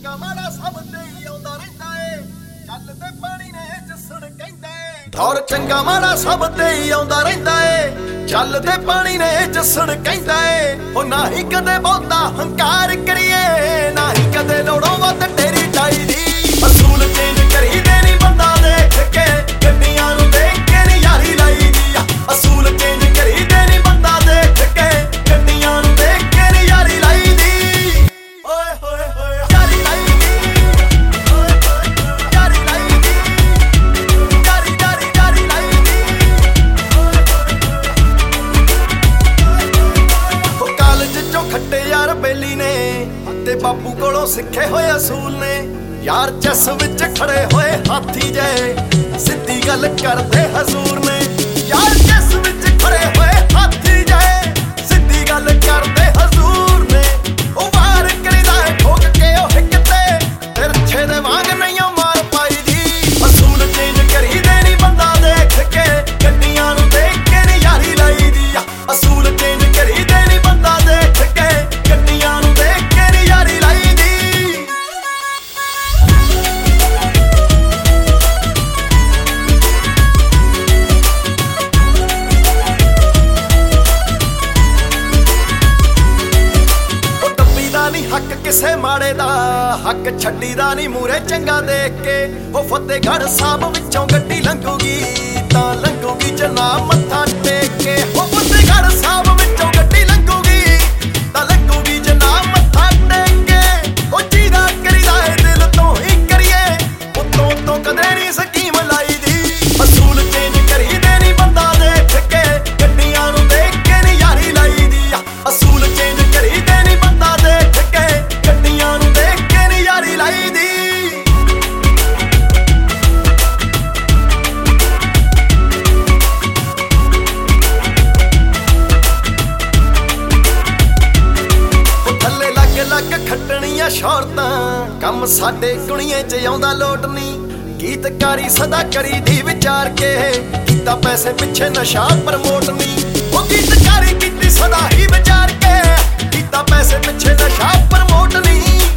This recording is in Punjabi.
ਚੰਗਾ ਮਾੜਾ ਸਭ ਤੇ ਹੀ ਆਉਂਦਾ ਰਹਿੰਦਾ ਏ, ਚੱਲ ਤੇ ਪਾਣੀ ਨੇ ਜੱਸੜ ਕਹਿੰਦਾ ਏ। ਦੌਰ ਚੰਗਾ ਮਾੜਾ ਸਭ ਤੇ ਹੀ ਆਉਂਦਾ ਰਹਿੰਦਾ ਏ, ਚੱਲ ਤੇ ਪਾਣੀ ਨੇ ਜੱਸੜ ਕਹਿੰਦਾ ਏ। ਉਹ ਨਾ ਹੀ ਕਦੇ ਬਹੁਤਾ ਹੰਕਾਰ ਕਰੀਏ, ਨਾ ਹੀ ਕਦੇ ਲੋੜੋਂ ਵੱਧ ਤੇਰੀ ਚਾਹੀਦੀ। ਅਸੂਲ ਚੇਂਜ ਕਰੀਦੇ ਨਹੀਂ ਬੰਦਾ ਦੇਖ ਕੇ, ਗੱਡੀਆਂ ਨੂੰ ਦੇਖ ਕੇ ਨੀ ਯਾਰੀ ਲਾਈਦੀ ਆ। ਅਸੂਲ ਚੇਂਜ ਕਰੀਦੇ ਨਹੀਂ ਬੰਦਾ ਦੇਖ ਕੇ, ਗੱਡੀਆਂ ਨੂੰ ਦੇਖ ਕੇ ਨੀ ਯਾਰੀ ਲਾਈਦੀ। ਓਏ ਹੋਏ ਹੋਏ ਯਾਰੀ ਲਾਈਦੀ, ਓਏ ਹੋਏ ਹੋਏ ਯਾਰੀ ਲਾਈਦੀ, ਯਾਰੀ ਯਾਰੀ ਯਾਰੀ ਲਾਈਦੀ। ਉਹ ਕਾਲਜ ਚੋਂ ਖੱਟੇ ਯਾਰ ਬੇਲੀ ਨੇ, ਤੇ ਬਾਪੂ ਕੋਲੋਂ ਸਿੱਖੇ ਹੋਏ ਅਸੂਲ ਨੇ। ਯਾਰ ਚਸ ਵਿੱਚ ਖੜੇ ਹੋਏ ਹਾਥੀ ਜੇ, ਸਿੱਧੀ ਗੱਲ ਕਰਦੇ ਹਜ਼ੂਰ ਨੇ। ਯਾਰ ਚਸ ਵਿੱਚ ਖੜੇ ਹੋਏ ਹਾਥੀ ਜੇ, ਸਿੱਧੀ ਗੱਲ ਕਰਦੇ ਹਜ਼ੂਰ ਨੇ। ਉਹ ਵਾਰ ਕਰੀਦਾ ਠੋਕ ਕੇ ਉਹ ਹਿੱਕ ਤੇ, ਤਿਰਛੇ ਦੇ ਵਾਂਗ ਨਹੀਂ ਮਾਰ ਪਾਈਦੀ। ਅਸੂਲ ਚੇਂਜ ਕਰੀਦੇ ਨਹੀਂ ਬੰਦਾ ਦੇਖ ਕੇ, ਗੱਡੀਆਂ ਨੂੰ ਦੇਖ ਕੇ ਨੀ ਯਾਰੀ ਲਾਈਦੀ ਆ। ਅਸੂਲ ਚੇਂਜ ਕਰੀਦੇ ਨਹੀਂ ਬੰਦਾ ਦੇਖ ਕੇ, ਗੱਡੀਆਂ ਨੂੰ ਦੇਖ ਕੇ ਨੀ ਯਾਰੀ ਲਾਈਦੀ। ਹੱਕ ਕਿਸੇ ਮਾੜੇ ਦਾ, ਹੱਕ ਛੱਡੀਦਾ ਨਹੀਂ ਮੂਰੇ ਚੰਗਾ ਦੇਖ ਕੇ। ਉਹ ਫਤਿਹਗੜ੍ਹ ਸਾਹਿਬ ਵਿੱਚੋਂ ਗੱਡੀ ਲੰਘੂਗੀ ਤਾਂ ਲੰਘੂਗੀ ਜਨਾਬ ਮੱਥਾ ਟੇਕ ਕੇ। ਉਹ ਫਤਿਹਗੜ੍ਹ ਸਾਹਿਬ ਵਿੱਚੋਂ ਗੱਡੀ ਲੰਘੂਗੀ ਤਾਂ ਲੰਘੂਗੀ ਜਨਾਬ ਮੱਥਾ ਟੇਕ ਕੇ। ਉਹ ਜਿਹਦਾ ਕਰੀਦਾ ਏ ਦਿਲ ਤੋਂ ਹੀ ਕਰੀਏ, ਉੱਤੋਂ ਤੋਂ ਕਦੇ ਨਹੀਂ ਸਕੀਮ ਲਾਈਦੀ। ਅਸੂਲ ਚੇਂਜ ਕਰੀਦੇ ਨਹੀਂ ਬੰਦਾ ਦੇਖ ਕੇ, ਗੱਡੀਆਂ ਨੂੰ ਦੇਖ ਕੇ ਨੀ ਯਾਰੀ ਲਾਈਦੀ ਆ। ਅਸੂਲ ਚੇਂਜ ਕਰੀਦੇ ਨਹੀਂ ਬੰਦਾ ਦੇਖ ਕੇ, ਗੱਡੀਆਂ ਨੂੰ ਦੇਖ ਕੇ ਨੀ ਯਾਰੀ ਲਾਈਦੀ। ਉਹ ਥੱਲੇ ਲੱਗ ਲੱਗ ਖੱਟਣੀਆਂ ਸ਼ੌਰਤਾਂ, ਕੰਮ ਸਾਡੇ ਕੁੜੀਆਂ 'ਚ ਆਉਂਦਾ ਲੋਟ ਨੀ। ਗੀਤਕਾਰੀ ਸਦਾ ਕਰੀਦੀ ਵਿਚਾਰ ਕੇ, ਕੀਤਾ ਪੈਸੇ ਪਿੱਛੇ ਨਸ਼ਾ ਪ੍ਰਮੋਟ ਨੀ। ਉਹ ਗੀਤਕਾਰੀ ਕੀਤੀ ਸਦਾ ਹੀ ਵਿਚਾਰ ਕੇ, ਕੀਤਾ ਪੈਸੇ ਪਿੱਛੇ ਨਸ਼ਾ ਪ੍ਰਮੋਟ ਨੀ।